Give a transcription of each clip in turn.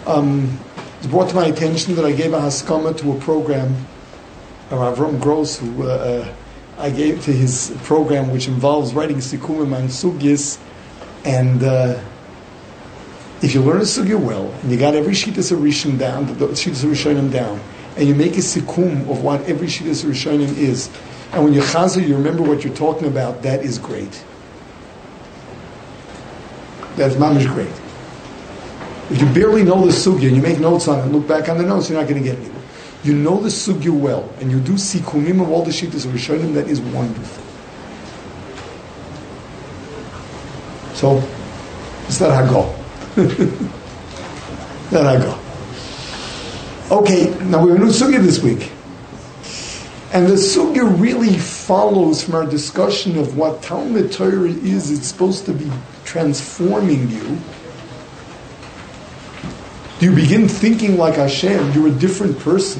It's brought to my attention that I gave a haskama to a program of Avram Gross, who I gave to his program, which involves writing sikumim and sugyas. And if you learn a sugya well, and you got every shittas rishon down, the shittas rishonim down, and you make a sikum of what every shittas rishonim is, and when you chazer, you remember what you're talking about, that is great. That's mamish great. If you barely know the sugya and you make notes on it and look back on the notes, you're not going to get anywhere. You know the sugya well, and you do sikumim of all the shittas of rishonim, that is wonderful. So, it's that I go. That I go. Okay, now we have a new sugya this week. And the sugya really follows from our discussion of what Talmud Torah is. It's supposed to be transforming you. You begin thinking like Hashem. You're a different person.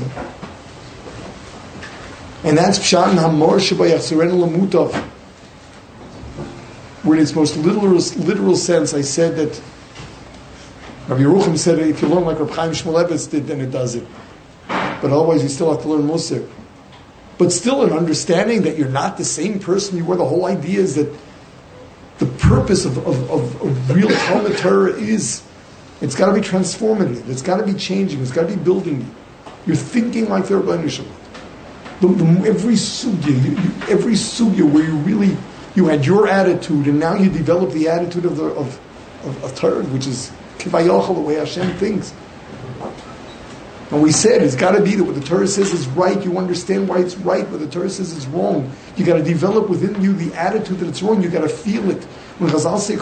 And that's Pshat and Hamor Shebayachzorenu Lamutav. Where in its most literal sense, I said that Rabbi Yerucham said if you learn like Rabbi Chaim Shmulevitz did, then it does it. But otherwise, you still have to learn Musar. But still, an understanding that you're not the same person you were. The whole idea is that the purpose of real Talmud Torah is, it's got to be transformative. It's got to be changing. It's got to be building you. You're thinking like the Rebbeinu Shalom. Every sugya where you had your attitude, and now you develop the attitude of Torah, which is Kivayachal, the way Hashem thinks. And we said it's got to be that what the Torah says is right. You understand why it's right. What the Torah says is wrong. You got to develop within you the attitude that it's wrong. You got to feel it. When Chazal say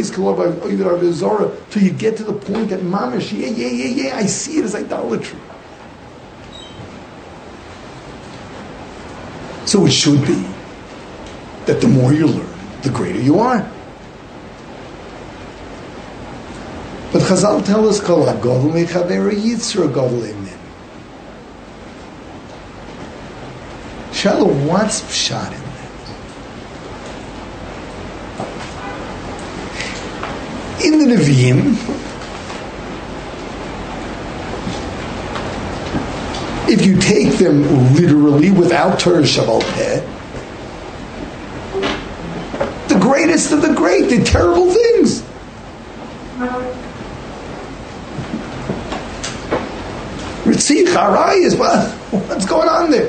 till you get to the point that mamish, yeah, I see it as idolatry. So it should be that the more you learn, the greater you are. But Chazal tell us, Kol HaGodel Mechaver Yitzra Godel Amen. Shalom, what's pshat in that? In the Nevi'im, if you take them literally without Torah Shabbal Peh, the greatest of the great did terrible things. Ritzich, Arayas, what's going on there?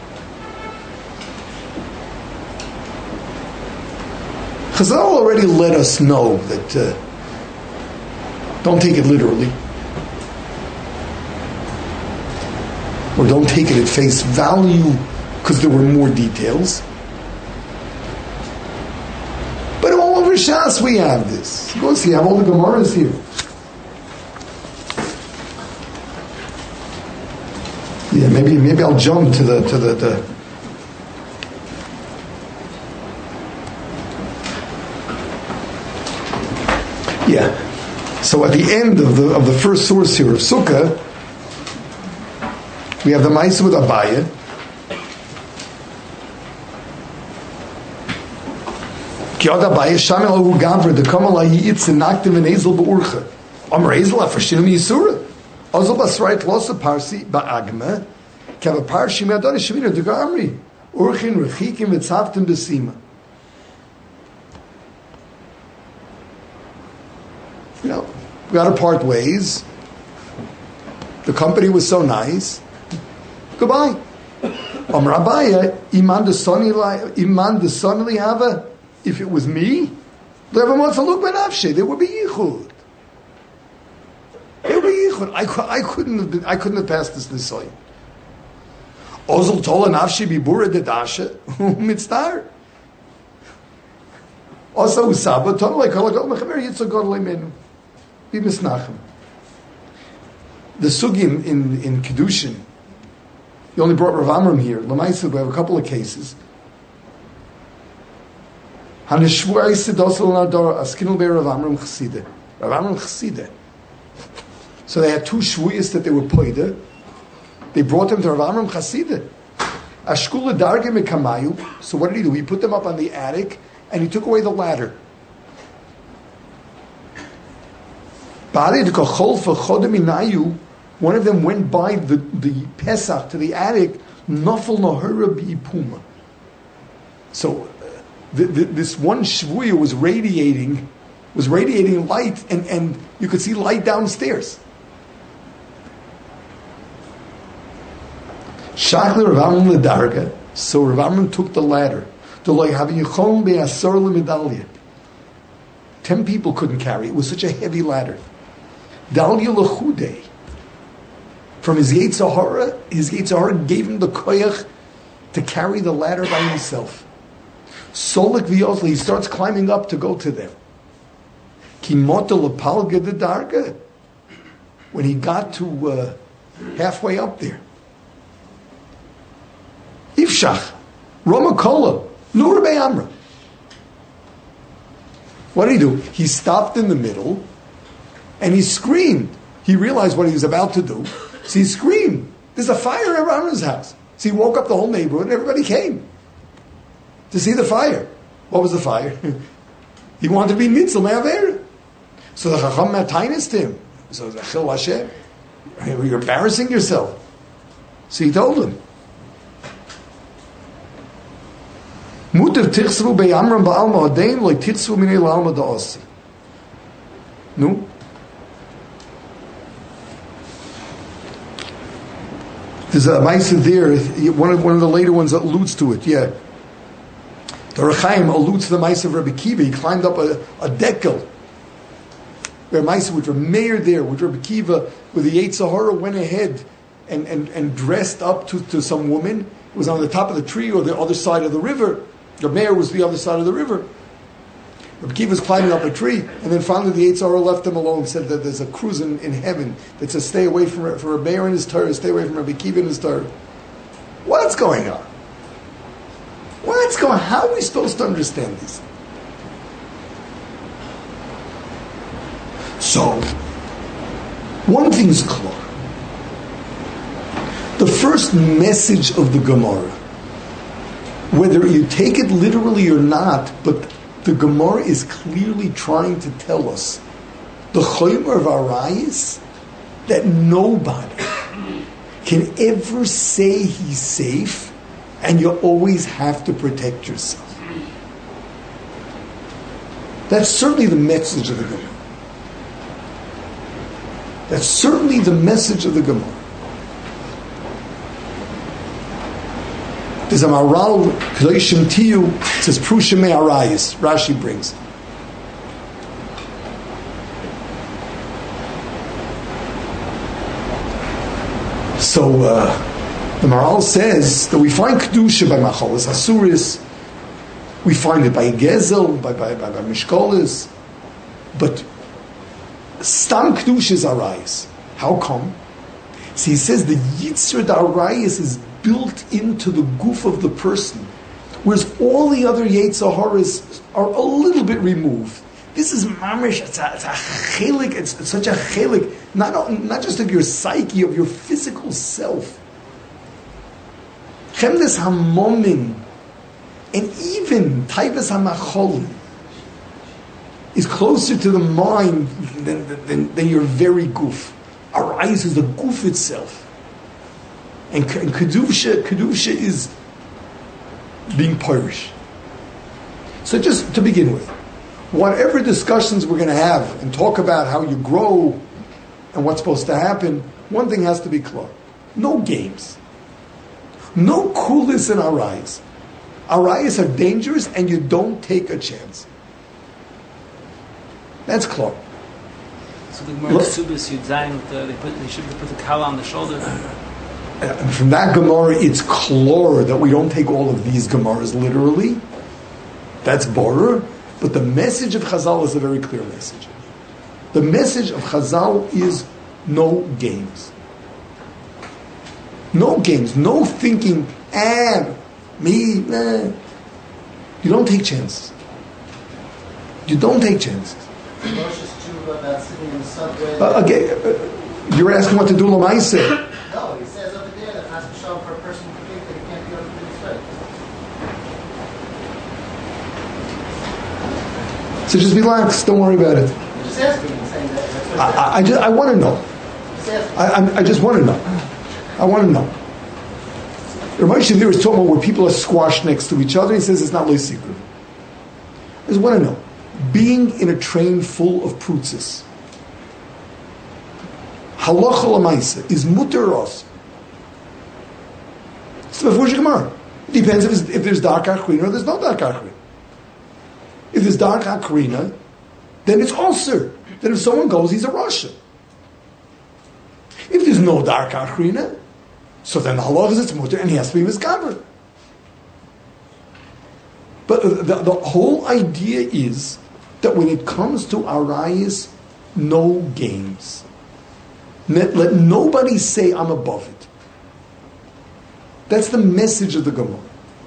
Chazal already let us know that don't take it literally, or don't take it at face value, because there were more details. But all over Shas we have this. Go see, I have all the Gemaras here. Yeah, maybe I'll jump to the yeah. So at the end of the first source here of Sukkah, we have the Maisa with Abaya. Ki od Abaya shamel hu gavra de kamal yitz naktem in ezel beurcha. Amar ezel afashim yisura. Ozol basrayt losa parsi ba'agma. Kav a parshim yadon shemina de gamri. Urchin rechikim v'tzavtim besima. You know, we got to part ways. The company was so nice. Goodbye. Rabaya, iman desonili hava. If it was me, there would be yichud. There would be yichud. I couldn't have passed this nisoy. Ozel tola nafshi bibura dedasha mitzdar. Also usaba tola like kolagol mechaber yitzog godlei menu. Be misnachem. The sugim in Kedushin. You only brought Rav Amram here. L'maisa, we have a couple of cases. Haneshvuay sidosel nador askinul be Rav Amram chasida. Rav Amram chasida. So they had two shvuyas that they were poida. They brought them to Rav Amram chasida. Ashkula darge mekamayu. So what did he do? He put them up on the attic and he took away the ladder. One of them went by the Pesach to the attic. Nafal nahara bi'ipuma. So this one shvuya was radiating light, and you could see light downstairs. Shachli Rav Amram ledarga. So Rav Amram took the ladder. 10 people couldn't carry it. It was such a heavy ladder. Dalya lechude. From his Yetzer Hara gave him the koyach to carry the ladder by himself. Solik v'yosli, he starts climbing up to go to them. Kimota lepalga de darga. When he got to halfway up there, Ifshach, Roma Kola, Nur Bei Amra. What did he do? He stopped in the middle and he screamed. He realized what he was about to do. So he screamed, there's a fire around his house. So he woke up the whole neighborhood and everybody came to see the fire. What was the fire? He wanted to be Nitzel Me'aver. So the Chacham Matainis to him. So Achil Hashem, you're embarrassing yourself. So he told him, Mutav tichsvu be'amram ba'alma hadain loy tichsvu minei la'alma da'osi. No? There's a Maisa there, one of the later ones that alludes to it, yeah. The Rechaim alludes to the Maisa of Rabbi Kiva. He climbed up a dekel. There are Maisa which were mayor there, which Rabbi Kiva, with the Yetzer Hara, went ahead and dressed up to some woman. It was on the top of the tree or the other side of the river. The mayor was the other side of the river. Rabbi Kiva was climbing up a tree, and then finally the Yetzer Hara left him alone, said that there's a cruise in heaven that says stay away from a mayor and his Torah, stay away from Rabbi Kiva and his Torah. What's going on? How are we supposed to understand this? So, one thing's clear. The first message of the Gemara, whether you take it literally or not, but the Gemara is clearly trying to tell us, the Chomer of Arayis, that nobody can ever say he's safe, and you always have to protect yourself. That's certainly the message of the Gemara. That's certainly the message of the Gemara. There's a Maral Kedoshim Tiyu, it says Prushim Arayis, Rashi brings. So the Maral says that we find Kedusha by Macholis Asuris, we find it by Gezel, by Mishkolis, but Stam Kedusha is Arayis. How come? So he says the Yitzhar Arayis is built into the goof of the person, whereas all the other Yetzer Haras are a little bit removed. This is mamish. It's a chelik. It's such a chelik, not just of your psyche, of your physical self. Chemdes hamomin, and even taivas hamacholin, is closer to the mind than your very goof. Our eyes is the goof itself. And Kedusha is being Pirish. So just to begin with, whatever discussions we're going to have and talk about how you grow and what's supposed to happen, one thing has to be clear. No games. No coolness in Arayis. Arayis are dangerous and you don't take a chance. That's clear. So the Gemara Subis Yudzayin, they should put the kala on the shoulder. And from that Gemara, it's clear that we don't take all of these Gemaras literally. That's borer. But the message of Chazal is a very clear message. The message of Chazal is no games. No games. No thinking, me, nah. You don't take chances. You don't take chances. About sitting in the subway. You're asking what to do Lamaisa. No, he says over there that has to show for a person to think that he can't be on the street. So just relax, don't worry about it. I'm just asking, saying that. I want to know. I just want to know. I want to know. Rav Moshe there is talking about where people are squashed next to each other. He says it's not loy secret. I just want to know. Being in a train full of prutzes, halacha l'maisa is muter or os. It's the Mefurish Gemara. It depends if there's dark achrina or there's no dark achrina. If there's dark achrina, then it's also. Then if someone goes, he's a Rasha. If there's no dark achrina, so then the halacha is it's muter and he has to be misgaber. But the whole idea is that when it comes to arayis, no games. Let nobody say I'm above it. That's the message of the Gemara.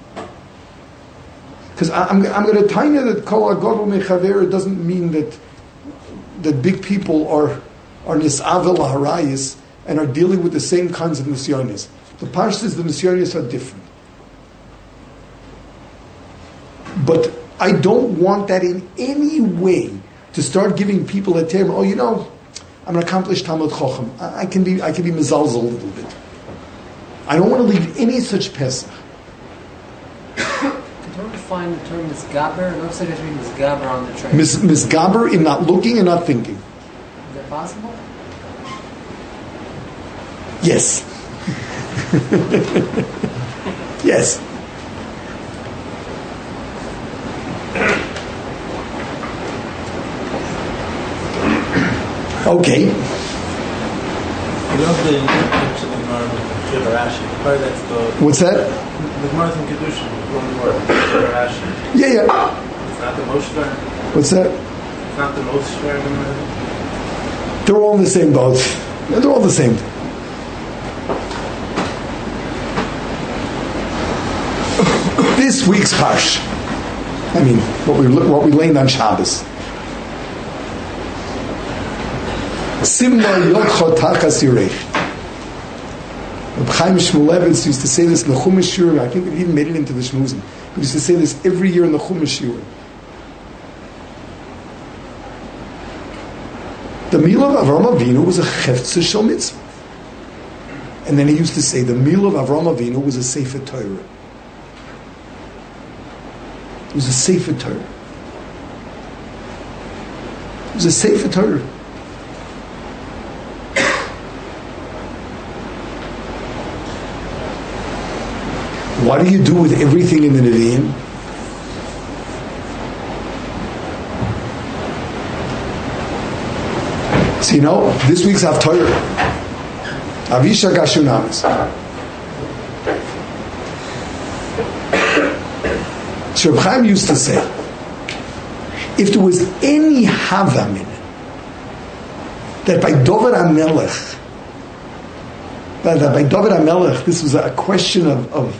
Because I'm going to tell you that kol agadol mechaver doesn't mean that big people are nisavel harayis and are dealing with the same kinds of nisyonis. The parshas, the nisyonis are different. But I don't want that in any way to start giving people a term. Oh, I'm an accomplished Talmud Chacham. I can be mezalzel a little bit. I don't want to leave any such pesach. Can you define the term misgaber? It looks like it's being misgaber on the train. Misgaber in not looking and not thinking. Is that possible? Yes. Yes. Okay. You know the Kedushin Gemara with Shiva Rashi. Part of that's the. What's that? The Gemara in Kedushin, one word, Shiva Rashi. Yeah. It's not the Moshe. What's that? It's not the Moshe Gemara. They're all in the same boat. They're all the same. This week's Harsh. I mean, what we learned on Shabbos. Simna Yochot Tachas Yirei. Reb Chaim Shmulevitz used to say this in the Chumash Shiur. I think it even made it into the Shmuzim. He used to say this every year in the Chumash Shiur. The meal of Avram Avinu was a Cheftzah Shel Mitzvah. And then he used to say the meal of Avram Avinu was a Sefer Torah. It was a Sefer Torah. It was a Sefer Torah. What do you do with everything in the Nevi'im? So this week's Haftorah, Avisha Gashunamis. Reb Chaim used to say, if there was any Havam in it, that by Dovid HaMelech, this was a question of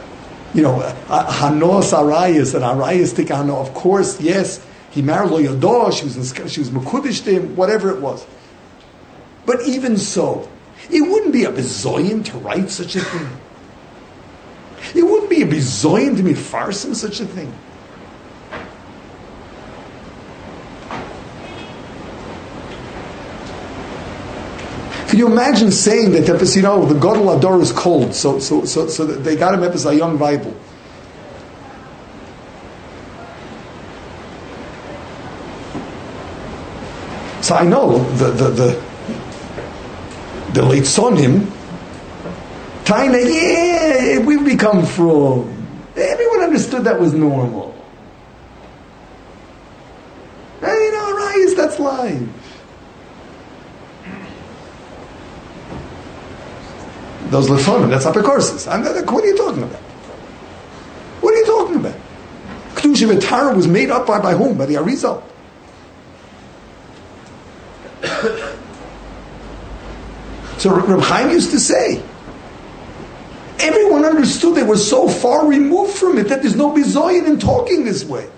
Hanos Arayas and Arayas Tikano. Of course, yes, he married Lo Yodah, she was Mekudesh to him, whatever it was. But even so, it wouldn't be a bezoyim to write such a thing. It wouldn't be a bezoyim to be farsim such a thing. Can you imagine saying that the Gadol Ador is cold, so that they got him up as a young Bible? So I know the late Sonim, Taina, we've become from. Everyone understood that was normal. Rayas, that's life. Those Lefonim, that's Apikorsis. What are you talking about? What are you talking about? Kedusha V'Tara was made up by whom? By the Arizal. So Reb Chaim used to say, everyone understood they were so far removed from it that there's no bizoyin in talking this way.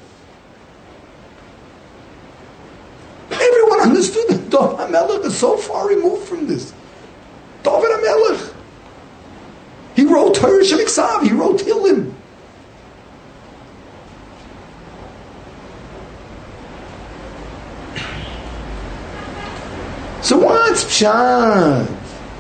Everyone understood that David HaMelech is so far removed from this. David HaMelech. He wrote Torah Shemiksav. He wrote Hillim. What's pshat?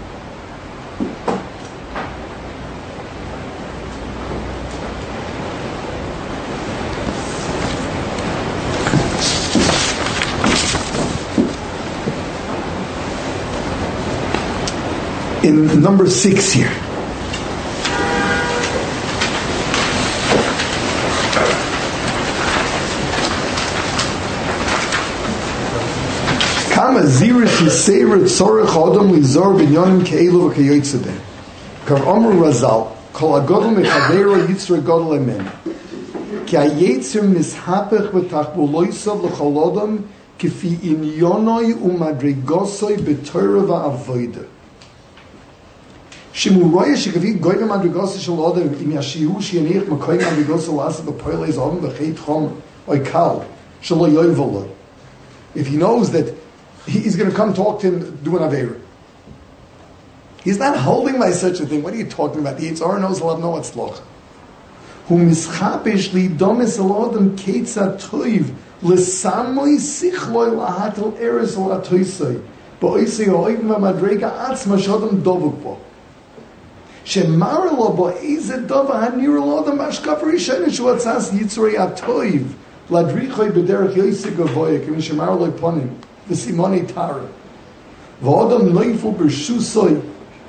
In number 6 here. Kama ziris yiseret tzorech adam lizor binyonim ke'elu v'keyotze b'hem. Kar Omer Razal, kol hagodol mechavero yitzra godol emen. Ki hayetzer mishapech v'tachbuloisav l'chol adam kifi inyonoi umadrigosoi b'torah v'avodah. Shimuroya shekavi goyim madrigosoi shel adam im yashihu shiyanich makoyim madrigosoi lasa b'poilei zovim v'cheit chom oikal shelo yoyvolo. If he knows that he's going to come talk to him, do an Aveira. He's not holding by such a thing. What are you talking about? The Yitzhar knows he'll have no atzloch. Hu mischapish li domis elodem keitza toiv l'samoi sichloi lahatel eres l'atoisoi ba'oisei ha'oivim ha'madrega atzma shodem dovuk bo shemar lo ba'ezet dova hanir l'odem ashkaf rishon shuatzas yitzrei atoiv ladrichoi b'derech yoisei gavoya k'min shemar lo ponim v'simoni tara v'odem noiful b'rshusoi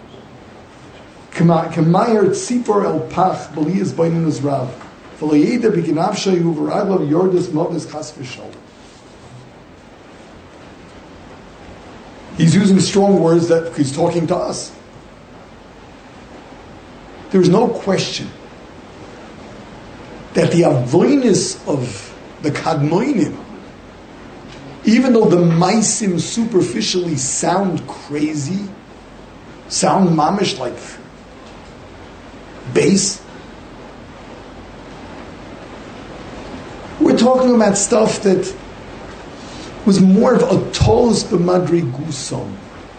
K'mayer tzipor el pach b'liyas b'inus rav v'loyeda b'ginavshay u'v'raglav yordas modas chas v'shol. He's using strong words that he's talking to us. There's no question that the avoinus of the kadmoinim, even though the maisim superficially sound crazy, sound mamish like base, we're talking about stuff that was more of a tos b'madri gusam.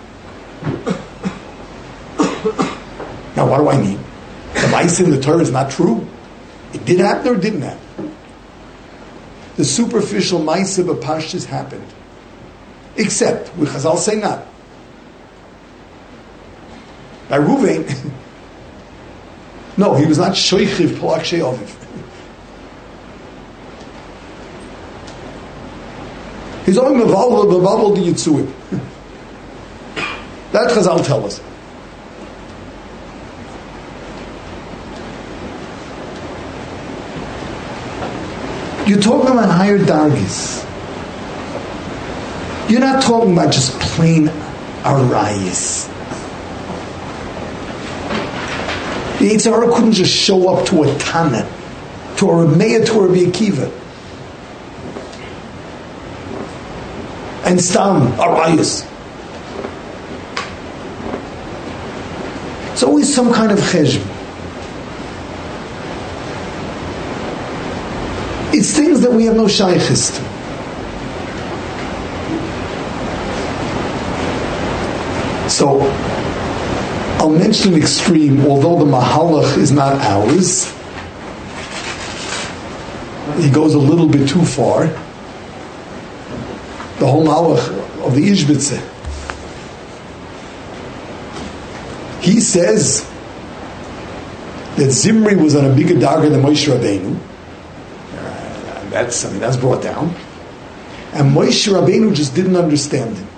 Now, what do I mean? The maisim in the Torah is not true. It did happen or it didn't happen. The superficial maisim of Pashtus happened, except with Chazal say not. By Ruvain, no, he was not shoichiv polak she'oviv. He's only mevavel the yitzuim. That Chazal tell us. You're talking about higher dargis. You're not talking about just plain arayis. The Yitzhara couldn't just show up to a Tana, to a Rameya, to a Rabbi Akiva, and stam arayis. It's always some kind of cheshb. It's things that we have no shaykhis to. So, I'll mention an extreme, although the mahalach is not ours. He goes a little bit too far. The whole mahalach of the Ishbitze. He says that Zimri was on a bigger darga than Moshe Rabbeinu. That's brought down. And Moshe Rabbeinu just didn't understand him.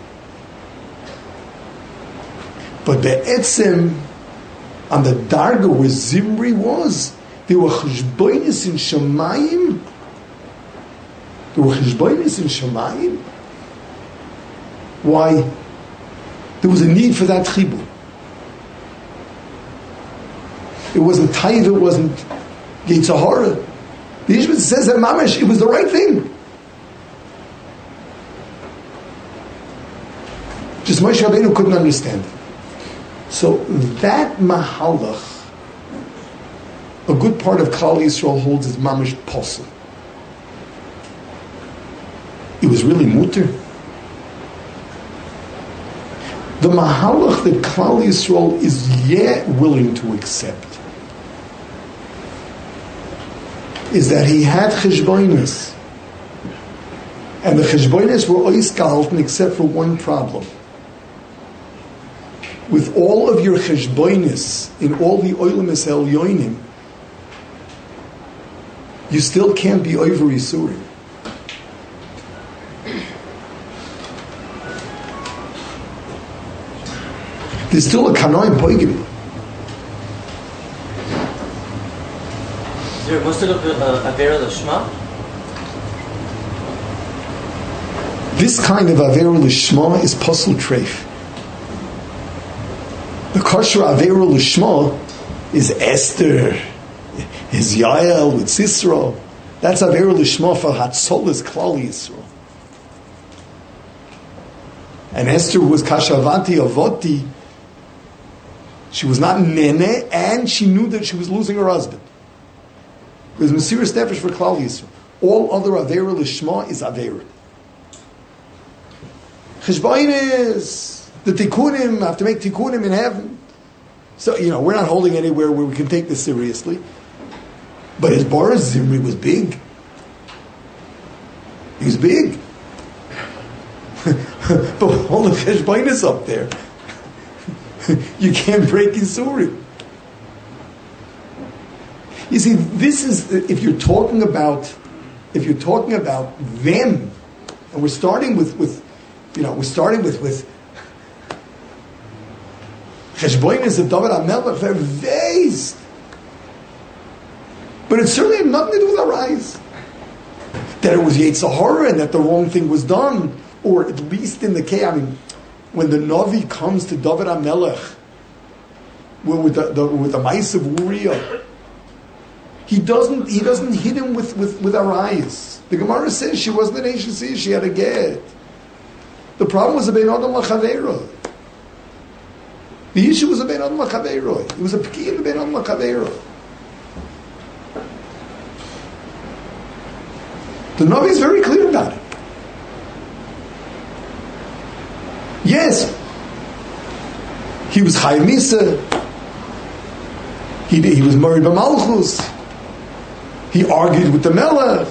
But be'etzem, on the darga where Zimri was, there were cheshbonis in Shamayim. Why? There was a need for that chibur. It wasn't taiva, it wasn't Yitzhahara. The Ishmael says that mamash, it was the right thing. Just Moshe Rabbeinu couldn't understand. So that mahalach, a good part of Klal Yisrael holds is mamash posel. It was really mutter. The mahalach that Klal Yisrael is yet willing to accept is that he had cheshbonis, and the cheshbonis were ois gehalten except for one problem. with all of your cheshbonis in all the oilemis elyonim, you still can't be over Yisurim. There's still a kanoim poigim. Is there a mustar of Avera Lashma? This kind of Avera Lishma is Pasul Treif. The kosher Avera Lishma is Esther, is Yael with Sisra. That's Avera Lishma for Hatzolas Klali Yisrael. And Esther was Kashavati Avoti. She was not Nene, and she knew that she was losing her husband. It was Mesiras Nefesh for Klal Yisrael. All other Avera Lishma is Avera. Cheshbonis, the Tikkunim, have to make Tikkunim in heaven. So, we're not holding anywhere where we can take this seriously. But his Boris Zimri was big. He was big. But all the Cheshbonis up there, you can't break Yisurim. You see, this is, if you're talking about them, and we're starting with Cheshbonis of David HaMelech, they're vast. But it certainly had nothing to do with our eyes. That it was Yetzer Hara and that the wrong thing was done, or at least in the case, when the Navi comes to David HaMelech with the mice of Uriah, he doesn't hit him with our eyes. The Gemara says she wasn't an agency, she had a get. The problem was a Bein Adam L'Chaveiro. The issue was a Bein Adam L'Chaveiro. It was a Peki in the Bein Adam L'Chaveiro. The Navi is very clear about it. Yes, he was Chayav Misa. He was married by Malchus. He argued with the Melech.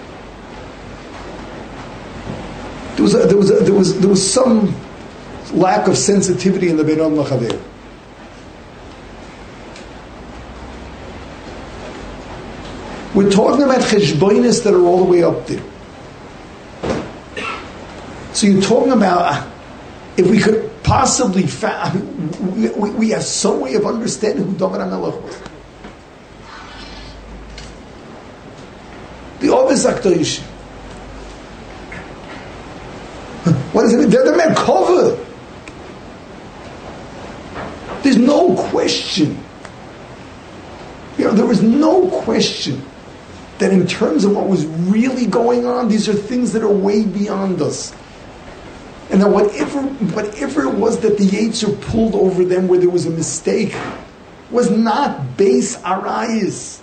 There was some lack of sensitivity in the Bein Adam L'Chaveiro. We're talking about cheshbonis that are all the way up there. So you're talking about if we could possibly we have some way of understanding who David HaMelech was. The Ovis Akdosh. What is it? They're the Merkava. There's no question. There was no question that in terms of what was really going on, these are things that are way beyond us. And that whatever it was that the Yetzer pulled over them where there was a mistake was not base arayis.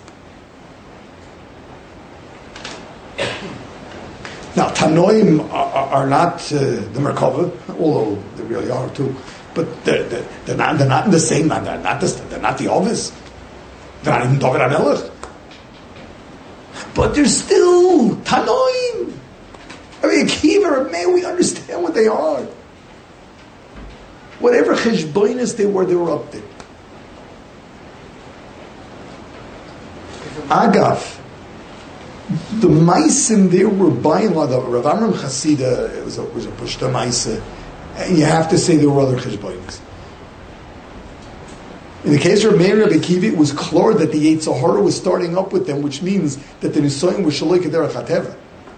Now, Tanoim are not the Merkava, although they really are too. But they're not in the same. They're not the Ovis. They're not even David HaMelech. But they're still Tanoim. Akiva, man, we understand what they are. Whatever cheshbonis they were up there. Agav, the Meisim there were by and large, Rav Amram Chasida, it was a Pushta Meisa, and you have to say there were other cheshbonis. In the case of Meir Rabbi Akiva, it was clear that the Yetzer Hara was starting up with them, which means that the Nisoyim was Shaloi Kederach HaTeva.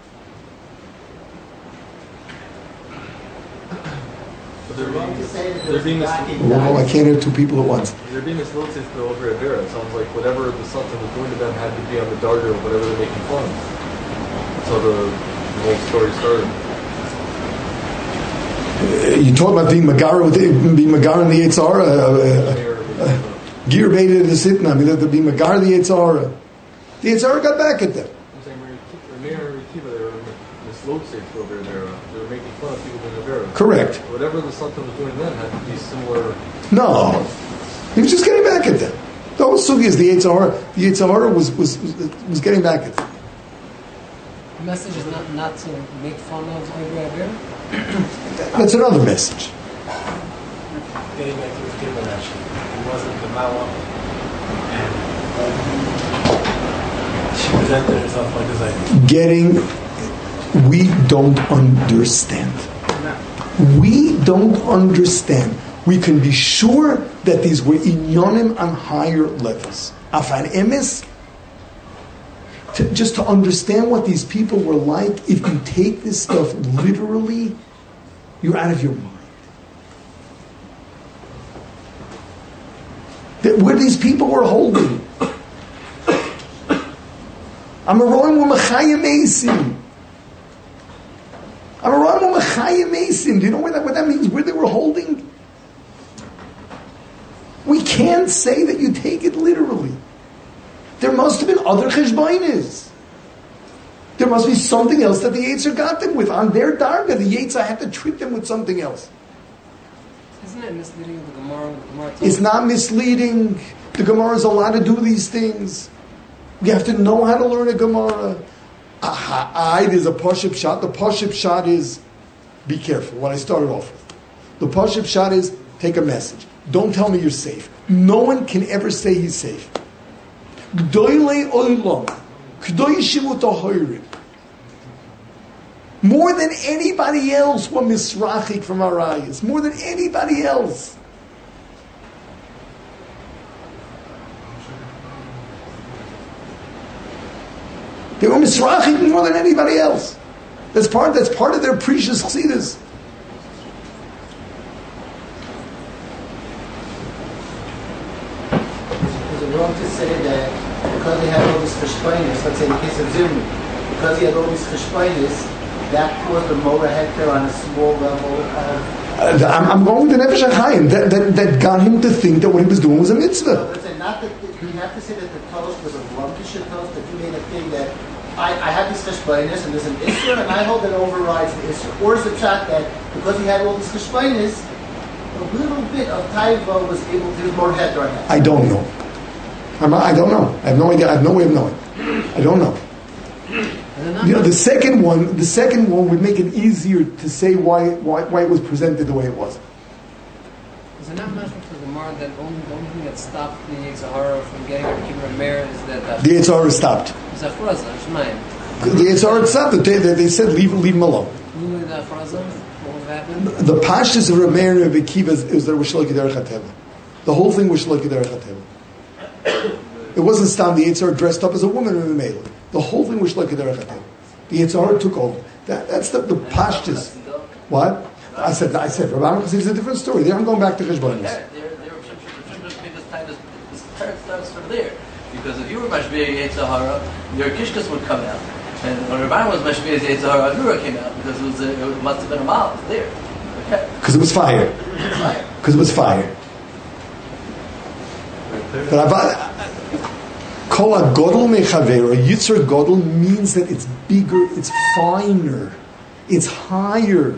Well, I can't have two people at once. They're being misled to over Avera. It sounds like whatever the Sultan was doing to them had to be on the darga of whatever they're making fun of. That's how the whole story started. You talk about being Magara in the Yetzer Hara, Gir Beta the Sitna. That being Magara the Yetzer Hara. The Yetzer Hara got back at them. I'm saying Meir and Akiva, they were misled to over Avera. They were making fun of people doing Avera. Correct. Whatever the Sultan was doing then had to be similar. No, he was just getting back at them. The whole sugi is the Yetzer Hara. The Yetzer Hara was getting back at them. The message is not to make fun of Avera. That's another message. getting back to his Kibbutz actually. He wasn't the Mawa. And she presented herself like this idea. We don't understand. We don't understand. We can be sure that these were inyonim on higher levels. Afan emes, just to understand what these people were like, if you take this stuff literally, you're out of your mind. Where these people were holding. I'm a roim u'machayim eisim. I'm a roim u'machayim eisim. Do you know what that means? Where they were holding? We can't say that you take it literally. There must have been other cheshbainis. There must be something else that the Yetzer got them with. On their darga, the Yetzer had to treat them with something else. Isn't it misleading of the Gemara? It's not misleading. The Gemara is allowed to do these things. We have to know how to learn a Gemara. There's a Pashup shot. The Pashup shot is, be careful, what I started off with. The Pashup shot is, take a message. Don't tell me you're safe. No one can ever say he's safe. G'doylei olam, k'doyishimu tahoyrim. More than anybody else were misrachik from Arayas. More than anybody else. They were misrachik more than anybody else. That's part of their precious chassidus. Is it wrong to say that because he had all these cheshbainis, let's say in the case of Zimri, because he had all these cheshbainis, that caused the Mora Hector on a small level of... I'm going with the Nefesh HaChaim. That got him to think that what he was doing was a mitzvah. So let's say not that, do you have to say that the toast was a lumpish toast, that you made a thing that I have these cheshbainis and there's an Isser and I hold that overrides the Isser. Or is it shot that because he had all these cheshbainis, a little bit of Taiva was able to do more Hector on that? I don't know. I don't know. I have no idea. I have no way of knowing. I don't know. The second one would make it easier to say why it was presented the way it was. Is it not much for the Gemara that the only thing that stopped the Yitzhahara from getting her to keep her mayor is that The Yitzhahara stopped. Is that Fraza? Shemaim. The Yitzhahara stopped. They said leave him alone. Only that Fraza? What would happen? The pashtus of Rameir and Rabbi Akiva is that it was Shalaki Derech HaTeva. The whole thing was Shalaki Derech HaTeva. It wasn't Stam the Yitzhahara dressed up as a woman in the Mela. The whole thing was Shalaki Derech HaTeva. The Yitzhahara took over. That's the pashtus. What? I said, Rabbi Amos is a different story. There I'm going back to Cheshbonis. Starts from there. Because if you were Mashbiya Yitzhahara, your Kishkas would come out. And when Rabbi was Mashbiya Yitzhahara, Agura came out because it must have been a mile there. Okay. Because it was fire. Because it was fire. But Kol HaGodol Mechaver, Yitzer Godol means that it's bigger, it's finer, it's higher.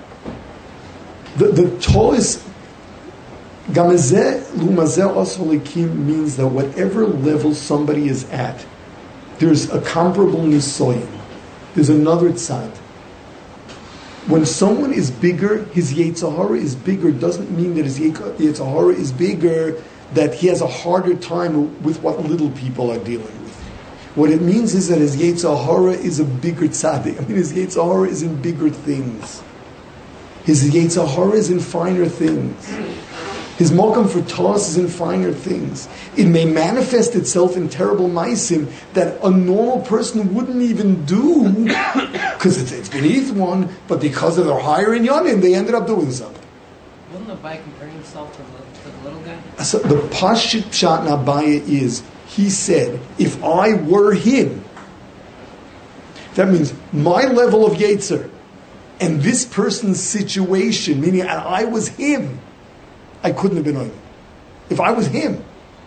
The Tois Gamezeh Lumazeh Osolikim means that whatever level somebody is at, there's a comparable nisoyin. There's another tzad. When someone is bigger, his Yetzirah is bigger, doesn't mean that his Yetzirah is bigger, that he has a harder time with what little people are dealing with. What it means is that his Yetzirah is a bigger tzaddik. I mean, his Yetzirah is in bigger things. His Yetzirah is in finer things. His Mokum for Toss is in finer things. It may manifest itself in terrible maisim that a normal person wouldn't even do because it's beneath one, but because of their higher in Yonim, they ended up doing something. Wouldn't Abai compare himself to the little guy? So the Pashut Pshat in Abaya is, he said, if I were him, that means my level of Yetzer and this person's situation, meaning I was him, I couldn't have been on him. If I was him.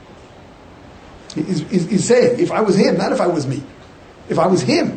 He's saying, if I was him, not if I was me. If I was him.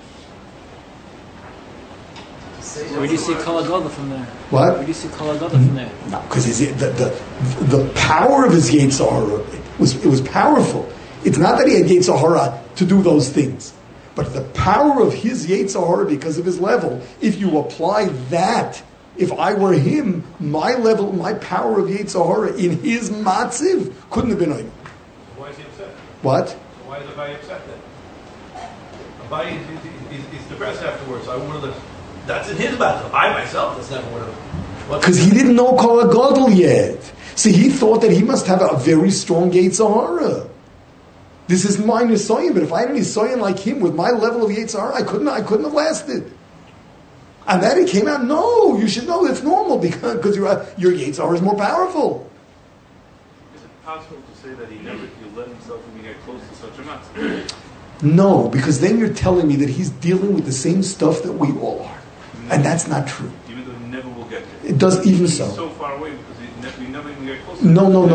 Where do you see Kol HaGodol from there? What? Where do you see Kol HaGodol from there? No, because the power of his Yetzirah, it was powerful. It's not that he had Yetzirah to do those things. But the power of his Yetzirah, because of his level, if you apply that if I were him, my level, my power of Yetzer Hara in his matziv couldn't have been on. Why is he upset? What? Why is Abaye upset then? Abaye is depressed afterwards. I would have. That's in his battle. I myself, that's never would have. Because he didn't know Kol HaGadol yet. So he thought that he must have a very strong Yetzer Hara. This is my Nisoyan, but if I had a Nisoyan like him with my level of Yetzer Hara, I couldn't have lasted. And then he came out, no, you should know it's normal because your Yetzer Hara is more powerful. Is it possible to say that he let himself even get close to such a matzah? No, because then you're telling me that he's dealing with the same stuff that we all are. And that's not true. Even though he never will get there. It does even He's so. so far away because we never even get close. No. No.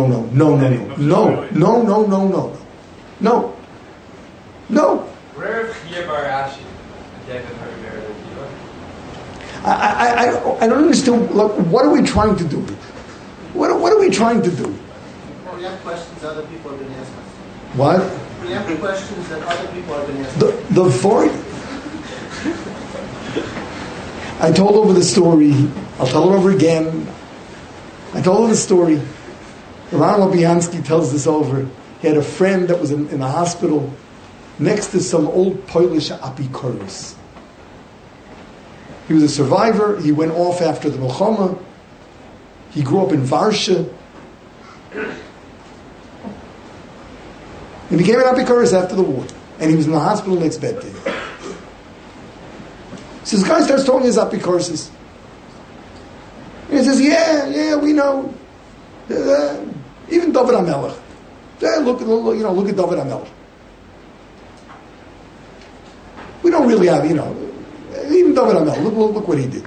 Where is Chia Bar Ashi? David Harvey. I don't understand. Look, what are we trying to do? What are we trying to do? Well, we have questions other people have been asking. What? We have questions that other people have been asking. The void. I told over the story. I'll tell it over again. I told over the story. Ron Lobiansky tells this over. He had a friend that was in a hospital next to some old Polish apikoros. He was a survivor. He went off after the Milchama. He grew up in Varsha. He became an apikoros after the war. And he was in the hospital next bed day. So this guy starts talking his apikoros. And he says, yeah, we know. Even David HaMelech. Look at David HaMelech. We don't really have, even David HaMelech. Look what he did.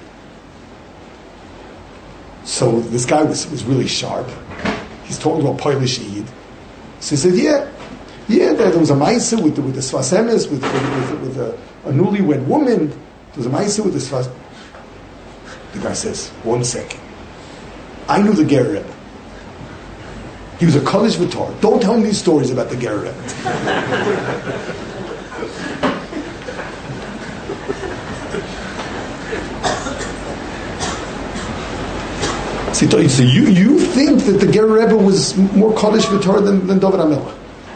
So this guy was really sharp. He's talking about Polish Yid. So he said, yeah, there was a Maisa with the Sfas Emes, with a newlywed woman. There was a Maisa with the Sfas. The guy says, 1 second. I knew the Ger Rebbe. He was a Kaddish V'Torah. Don't tell me these stories about the Ger Rebbe. So you think that the Ger Rebbe was more Kaddish V'Torah than David HaMelech?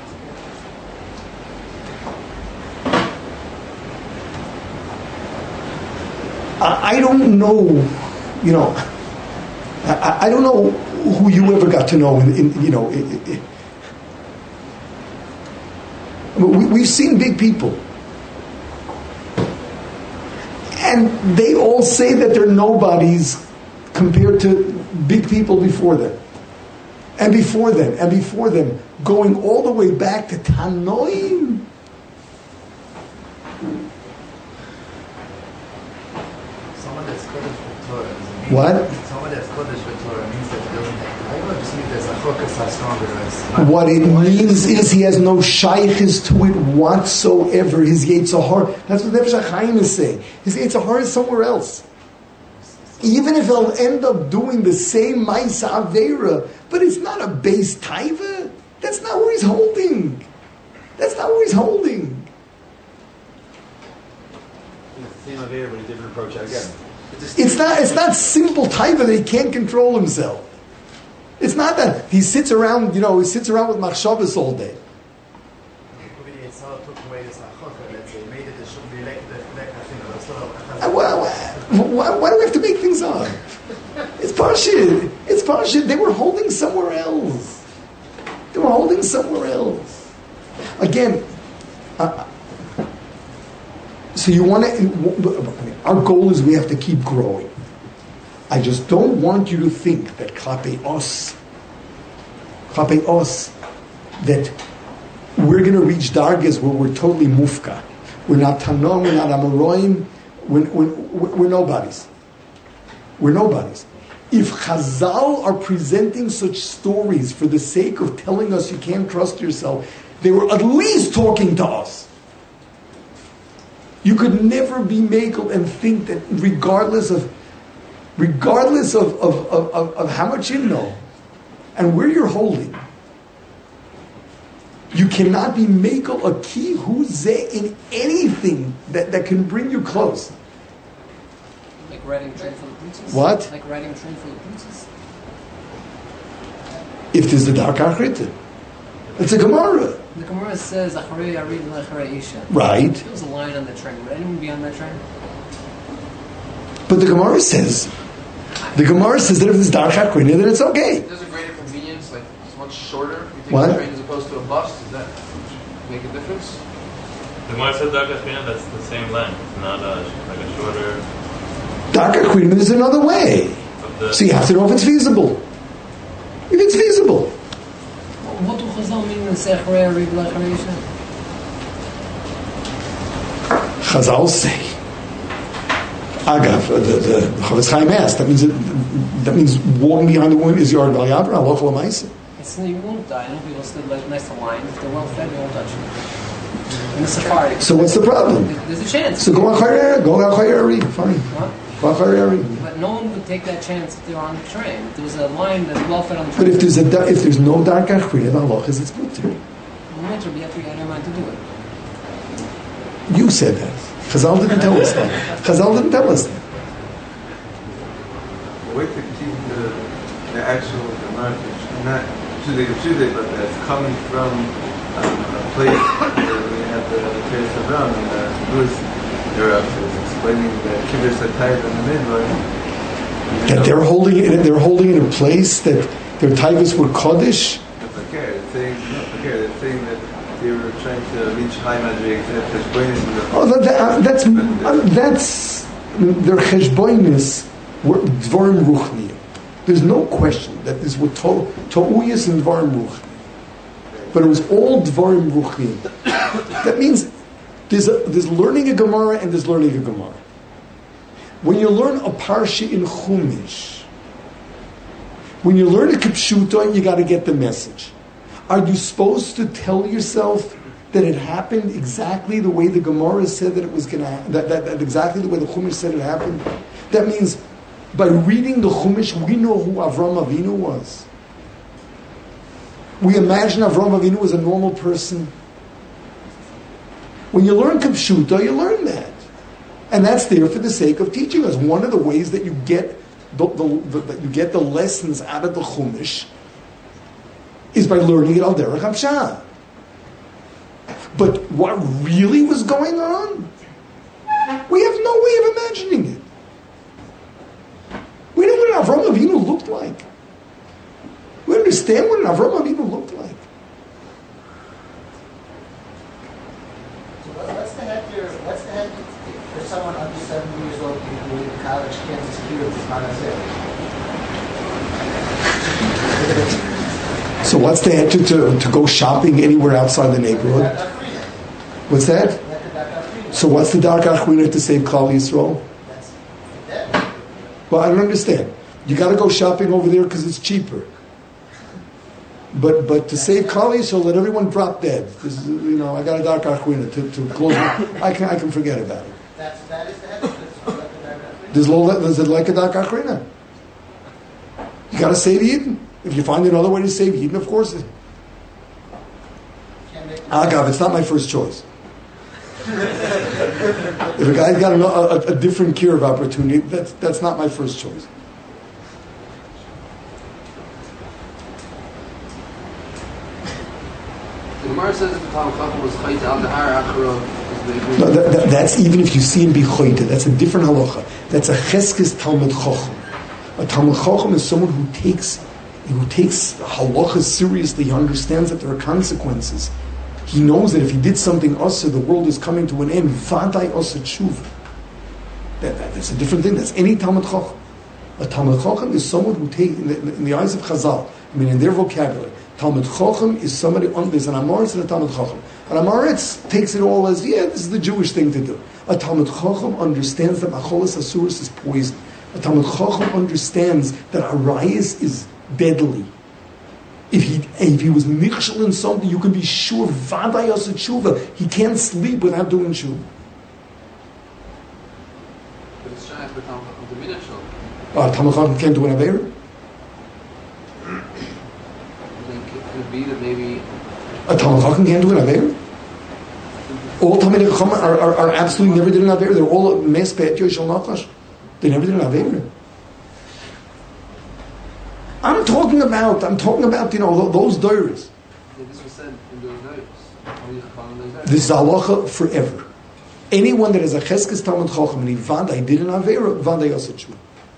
I don't know, I don't know who you ever got to know. We've seen big people, and they all say that they're nobodies compared to big people before them, and before them, going all the way back to Tanoim. What? Someone that's Kodesh V'Torah means that he doesn't have. I don't just mean there's a chokas are stronger as. What it means is he has no shaykhis to it whatsoever. His Yetzer Hara. That's what Nefesh HaChaim is saying. His Yetzer Hara is somewhere else. Even if he'll end up doing the same Maisa Aveira, but it's not a base taiva. That's not where he's holding. It's the same idea, but a different approach again. It's not simple taiva that he can't control himself. It's not that he sits around with machshavas all day. Why do we have to make things up? It's Parshid. They were holding somewhere else. Again, so you want to... Our goal is we have to keep growing. I just don't want you to think that Klape us, that we're going to reach dargas where we're totally mufka. We're not Tanom, we're not Amoraim, we're nobodies. We're nobodies. If Chazal are presenting such stories for the sake of telling us you can't trust yourself, they were at least talking to us. You could never be makel and think that regardless of how much you know and where you're holding, you cannot be makel a ki huzeh in anything that can bring you close. Like riding a train full of pizzas? What? Like riding a train full of pizzas? If there's the dark achrita. It's a Gemara. The Gemara says, Acharei Arid Acharei Isha. Right. If there was a line on the train, would anyone be on that train? But the Gemara says that if there's dark achrita, then it's okay. There's a greater convenience, like it's much shorter. You take What? a train as opposed to a bus. Does that make a difference? The Gemara said Dark Ashkenaz, that's the same length. It's not like a shorter. Dark achrita is another way. So you have to know if it's feasible. If it's feasible. What do Chazal mean when they say Acharei Arid Acharei Isha? Chazal say. Agav, the Chavetz Chaim asked. That means walking behind the woman is yard b'al yavra halacha l'maisa. It's you won't die. I know people stood like nice to line. If they're well fed, they won't touch you. In the safari. So what's the problem? There's a chance. So go on Chayre, fine. What? Go on Chayre. But no one would take that chance if they were on the train. If there was a line that's well fed on the But train. if there's no dark achrita, the halacha is it's mutter. No matter, you have to get your mind to do it. You said that. Chazal didn't tell us that. Chazal didn't tell us that. The way to keep the actual marriage, not Pshudei, but that's coming from a place where we have the Teres Avram and the Bruce Europe is explaining the Kibbutz HaTayv and the Midbar. That they're holding it in a place that their tithes were Kodesh. That's okay. They're saying that they were trying to reach high magic. That's their cheshbonis were dvarim ruchni. There's no question that this were to'uyas and dvarim ruchni, but it was all dvarim ruchni. That means there's learning a Gemara and there's learning a Gemara. When you learn a parsha in Chumash, when you learn a kipshuta, you got to get the message. Are you supposed to tell yourself that it happened exactly the way the Gemara said that it was going to that exactly the way the Chumash said it happened? That means by reading the Chumash, we know who Avram Avinu was. We imagine Avram Avinu was a normal person. When you learn Kipshuta, you learn that. And that's there for the sake of teaching us. One of the ways that you get the lessons out of the Chumash is by learning it al derech hapshah. But what really was going on? We have no way of imagining it. We know what Avram Avinu looked like. We understand what an Avram Avinu looked like. So what's the heck for someone under 70 years old who in college can't secure this manaseh? So what's the answer to go shopping anywhere outside the neighborhood? What's that? So what's the dark achrina to save Klal Yisrael? Well, I don't understand. You got to go shopping over there because it's cheaper. But to save Klal Yisrael, let everyone drop dead. This is, I got a dark achrina to close. I can forget about it. That is the head. There's like a dark achrina. You got to save Eden. If you find another way to save Eden, of course. Agav, it's not my first choice. If a guy's got a different cure of opportunity, that's not my first choice. The Gemara says that the Talmud Chacham was chayt al nahar achro. No, that's even if you see him be choyte. That's a different halacha. That's a cheskes Talmud Chacham. A Talmud Chacham is someone who takes halacha seriously. He understands that there are consequences. He knows that if he did something asa, the world is coming to an end. Vaday asa tshuva. That's a different thing. That's any Talmud Chacham. A Talmud Chacham is someone who takes, in the eyes of Chazal, in their vocabulary, Talmud Chacham is somebody, there's an Amoritz and a Talmud Chacham. An Amoritz takes it all as, this is the Jewish thing to do. A Talmud Chacham understands that Macholas Asuris is poison. A Talmud Chacham understands that Arayis is deadly. If he was nichshel in something, you can be sure, Vaday Asa Tshuva, he can't sleep without doing Tshuva. But it's shayach the Talmud Chacham to be nichshel. Talmud Chacham can't do an Aveira? Could be that maybe A Talmud Chacham can't do an Aveira? All Talmud Chacham are absolutely never did an Aveira. They're all mes pe'et yoshel nachash. They never did an Avera. I'm talking about, those doiras. This was said in those days. How you follow those days? This is halacha forever. Anyone that has a cheskes Talmud Chacham and he vanda, he did an Avera, vanda yoseh tshuva.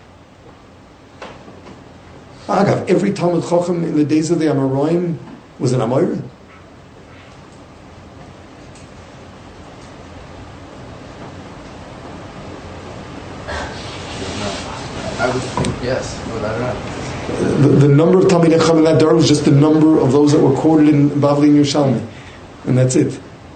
Agav, every Talmud Chacham in the days of the Amoraim was an Amorim. I would think yes, but I don't know. The number of Talmidei Chacham in that dar was just the number of those that were quoted in Bavli and Yerushalmi, and that's it.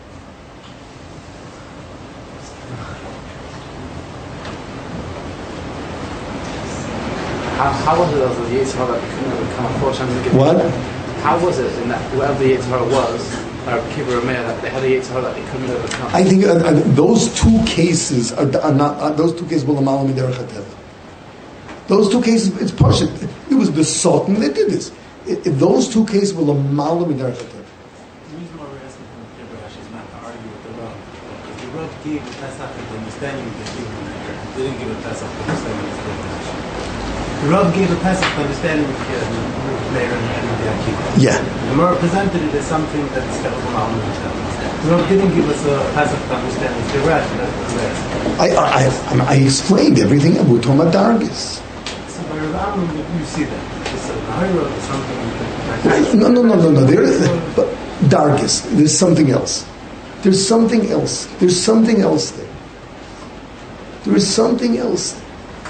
How was it as the Yitzhak that couldn't ever come approach and What? How was it in that whoever the Yitzhak was, or Kibbur Meir, that they had a Yitzhak that they couldn't overcome? I think those two cases are not. Those two cases will amalam derech hateva. Those two cases, it's partial. It was the Sultan that did this. Those two cases will amalam derech hateva. The reason why we're asking from Kibbur Rashi is not to argue with the Rav. Because the Rav gave the Pesach the understanding of the Kibbur Meir, and didn't give a Pesach the understanding of the Kibbur Rashi. The Rav gave a Pesach the understanding of the Kibbur Meir and the Akiva. Yeah. The Rav presented it as something that is Kelvin Malman. The Rav didn't give us a Pesach to understand the Kibbur Rashi. That's what we're asking. I explained everything. We're talking about dargis. So by Rav Amram, you see that. It's a Nahira or something like that. No. There is, but dargis. There's something else. There's something else. There's something else there. There is something else there.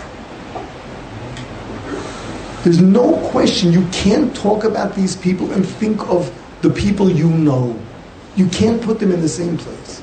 There's no question. You can't talk about these people and think of the people you know. You can't put them in the same place.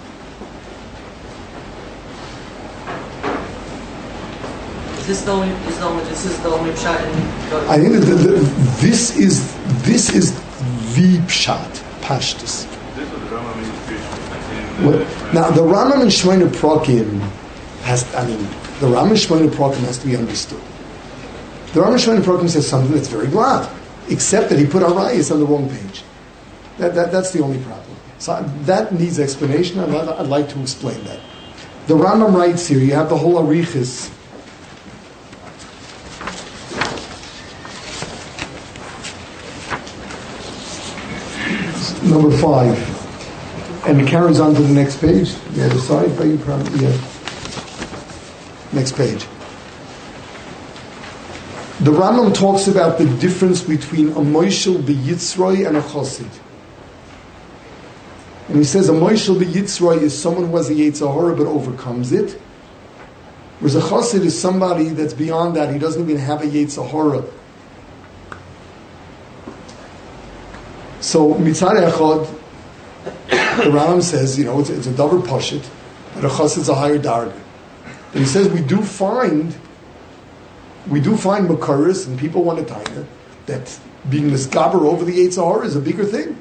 Is this the only shot in? I think that this is the pshat, pashtus. This was the Rambam illustration. Now the Rambam and Shemona Prakim the Rambam and Shemona Prakim has to be understood. The Rambam and Shemona Prakim says something that's very glad, except that he put Arayis on the wrong page. That's the only problem. So that needs explanation. I'd like to explain that. The Rambam writes here. You have the whole Arichis. Number 5. And it carries on to the next page. Yeah, the side by you probably. Yeah. Next page. The Rambam talks about the difference between a Moishel B'Yitzroi and a Chosid. And he says a Moishel B'Yitzroi is someone who has a Yetzer Hara but overcomes it. Whereas a Chosid is somebody that's beyond that. He doesn't even have a Yetzer Hara. So Mitzad Echad, the Rambam says, it's a davar pashit, but a chassid is a higher darga. And he says we do find makaris, and people want to taina that being misgaber over the Yetzer Hara is a bigger thing.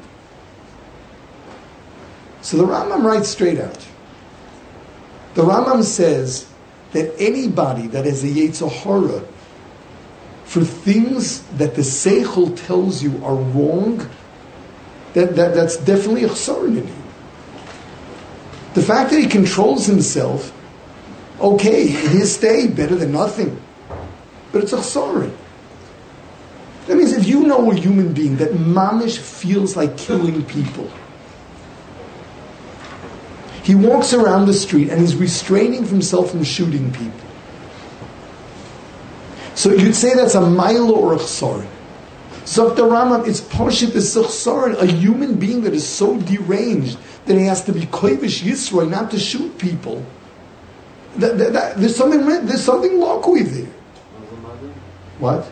So the Rambam writes straight out. The Rambam says that anybody that has a Yetzer Hara for things that the Seichel tells you are wrong, that's definitely a chsaron in him. The fact that he controls himself, okay, in his stay, better than nothing. But it's a chsaron. That means if you know a human being that mamish feels like killing people, he walks around the street and he's restraining himself from shooting people. So you'd say that's a maila or a chsaron. Zok the Rambam, it's Pashit, it's Chsaron, a human being that is so deranged that he has to be Kovish Yisroi, not to shoot people. There's something lokui there. What?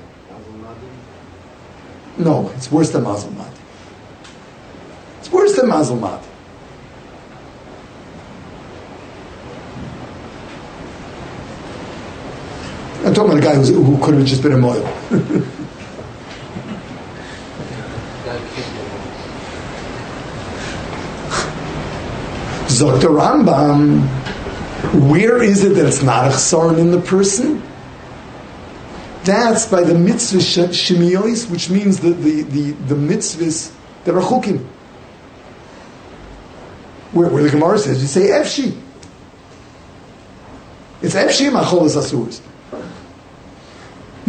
No, it's worse than Mazel Mad. It's worse than Mazel Mad. I'm talking about a guy who could have just been a moil. Zok the Rambam, where is it that it's not a chsaron in the person? That's by the mitzvah shemiyos, which means the mitzvahs that are chukim. Where the Gemara says, you say efshi. It's efshi macholas asuras.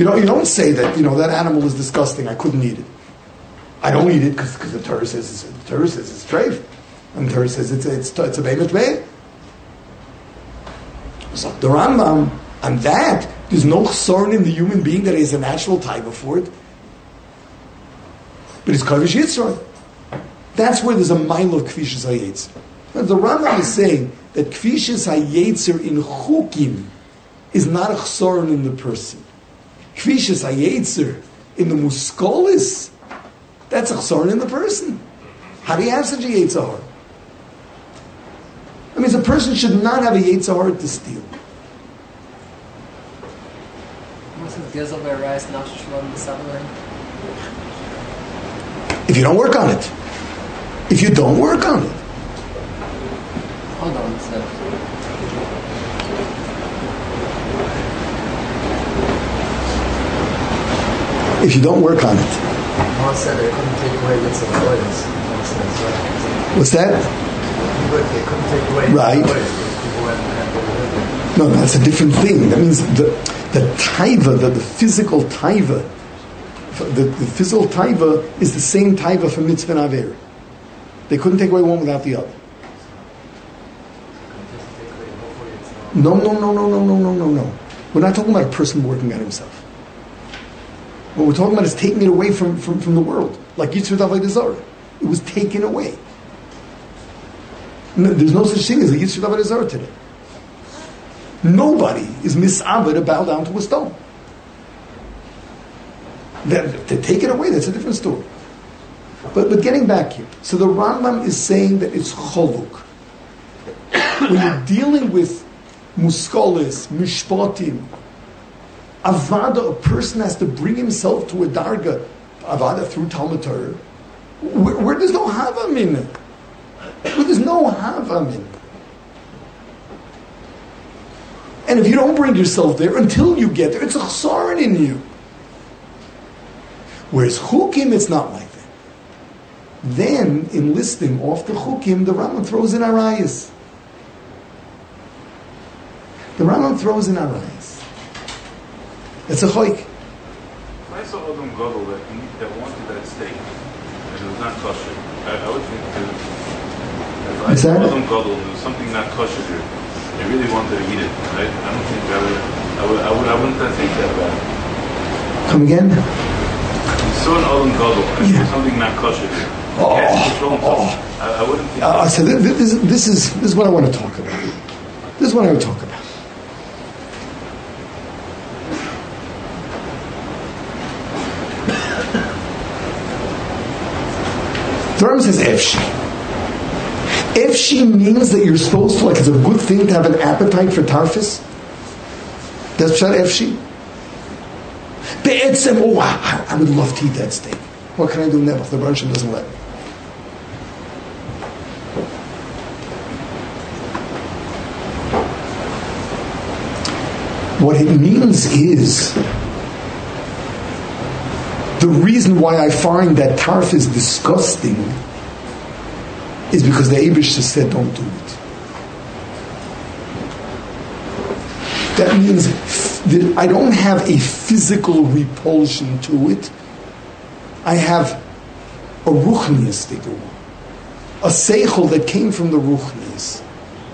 You don't say that, that animal is disgusting, I couldn't eat it. I don't eat it because the Torah says it's treif. And the Torah says it's a behemoth meh. So the Rambam, and that, there's no chsorn in the human being that is a natural taiva for it. But it's kavish yitzroi. That's where there's a mile of kfishas hayetzer. The Rambam is saying that kfishas hayetzer in chukim is not a chsorn in the person. Kfishas hayetzer in the muskolis, that's a chsorn in the person. How do you have such a yetzahar? I mean, a person should not have a yetzahar to steal. If you don't work on it. If you don't work on it. Hold on a second. If you don't work on it. Mom said they couldn't take away bits of avoidance. What's that? They couldn't take away right. No, that's a different thing. That means the taiva, the physical taiva, the physical taiva is the same taiva for mitzvah and aver. They couldn't take away one without the other. No. We're not talking about a person working on himself. What we're talking about is taking it away from the world, like Yitzhak Avodah Zarah. It was taken away. No, there's no such thing as a Yitzhak Avodah Zarah today. Nobody is misavad to bow down to a stone. To take it away, that's a different story. But getting back here, so the Rambam is saying that it's choluk. When you're dealing with muskolis, mishpatim, avada, a person has to bring himself to a darga, avada through Talmud Torah, where there's no havamin. Where there's no havamin. And if you don't bring yourself there until you get there, it's a chsaron in you. Whereas chukim, it's not like that. Then, in listing off the chukim, the Rambam throws in arayas. The Rambam throws in arayas. It's a choik. If I saw Adam Gadol that wanted that steak, and it was not kosher, I would think that if I saw Adam Gadol and there was something not kosher here, they really wanted to eat it, right? I don't think I wouldn't think that about it. Come again? You saw an Adam Gadol and there was something not kosher here. I wouldn't think so this is what I want to talk about. This is what I would talk about. The Rambam says Efshi. Efshi means that you're supposed to, like it's a good thing to have an appetite for tarfis. That's Pshat Efshi. Be'etzem, I would love to eat that steak. What can I do now if the brunch doesn't let me? What it means is the reason why I find that tarf is disgusting is because the Eibush said don't do it. That means that I don't have a physical repulsion to it. I have a ruchnius, a seichel that came from the ruchnius.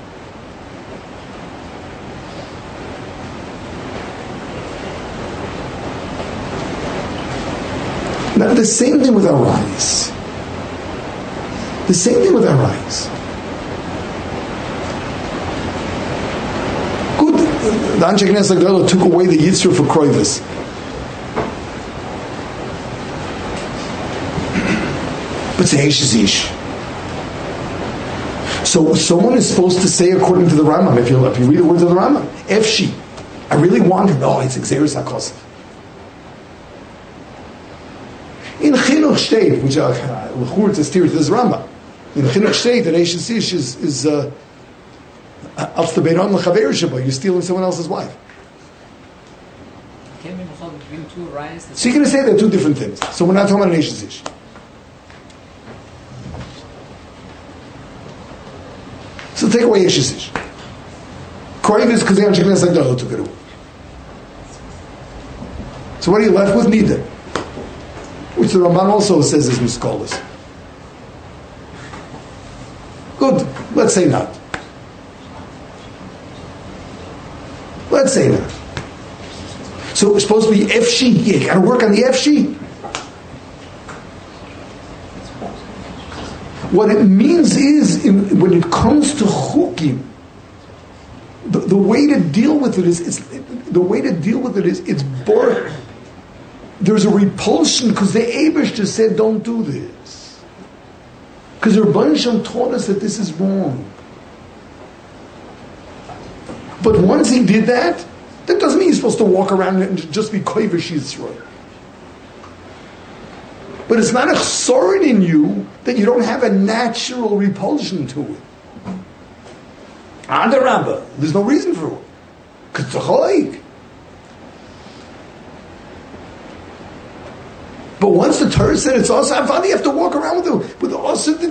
Now the same thing with arayis. The same thing with arayis. Good. The Anshe Knesset Gadol took away the yitzur for kroivus. But say ish is ish. So someone is supposed to say according to the Rambam, if you read the words of the Rambam, Efshi, I really want it. No, it's Xeris HaKosav. In Chinuch State, which L'chur it's a steer to this Rambam, in Chinuch State, that Eish Ish is Alf the Beiron L'chaver Sheba, you're stealing someone else's wife. Can't be between two rice. So you're going to say they're two different things. So we're not talking about an Eish Ish. So take away Eish Ish. Koiv is because the Anshe Knesset Gadol took it away. So what are you left with? Neither. Which the Ramban also says is Muskolis. Good. Let's say not. Let's say not. So it's supposed to be Efshi. You got to work on the Efshi. What it means is, when it comes to chukim, the way to deal with it is, it's boring. There's a repulsion because the Eibush just said, don't do this. Because the Rebbeinu Shem taught us that this is wrong. But once he did that, that doesn't mean he's supposed to walk around and just be koivish Yisrael. But it's not a chsorin in you that you don't have a natural repulsion to it. Adarabba, there's no reason for it. Because it's a cholaik. But once the Torah said it's also Avada, you have to walk around with the also the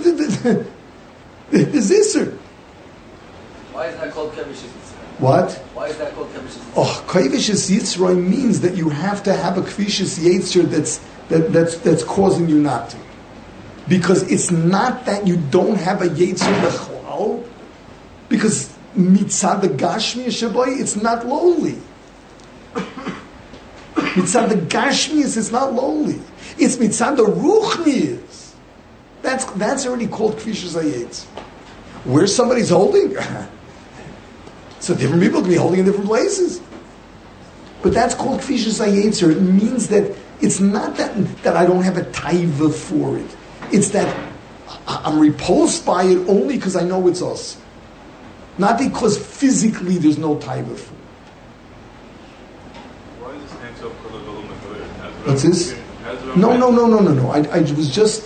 Zisr. Why is that called Kevish Yitzroy? What? Why is that called Kevish Yitzroy? Oh, Kevish Yitzroy means that you have to have a Kvishis Yitzroy that's causing you not to. Because it's not that you don't have a Yitzroy Bechlal, because mitzad the Gashmi Shabai, it's not lowly. Mitzad the Gashmius is not lowly. It's mitzad the Ruchnius. That's already called Kvishas Hayetz. Where somebody's holding, so different people can be holding in different places. But that's called Kvishas Hayetz. It means that it's not that I don't have a taiva for it. It's that I'm repulsed by it only because I know it's us. Not because physically there's no taiva for it. What's this? No. I was just.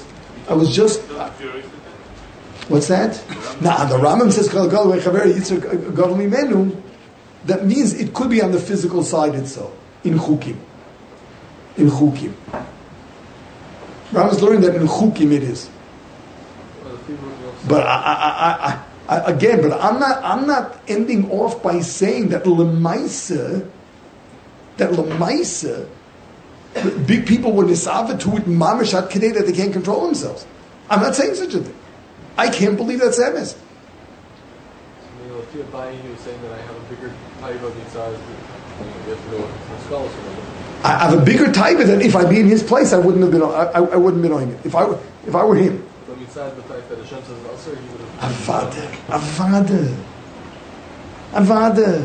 What's that? Nah, the Rambam says that means it could be on the physical side itself in chukim. Rambam's learning that in chukim it is. But I'm not ending off by saying that lemaisa. Big people were nisava to it, mamish at kedei, that they can't control themselves. I'm not saying such a thing. I can't believe that's emes. If you're buying, you're saying that I have a bigger taiva besides you have to know what scholars are. I have a bigger taiva that if I'd be in his place, I wouldn't have been. I wouldn't have been on it if I were him. But besides the fact that Hashem says also, he would have. Avada.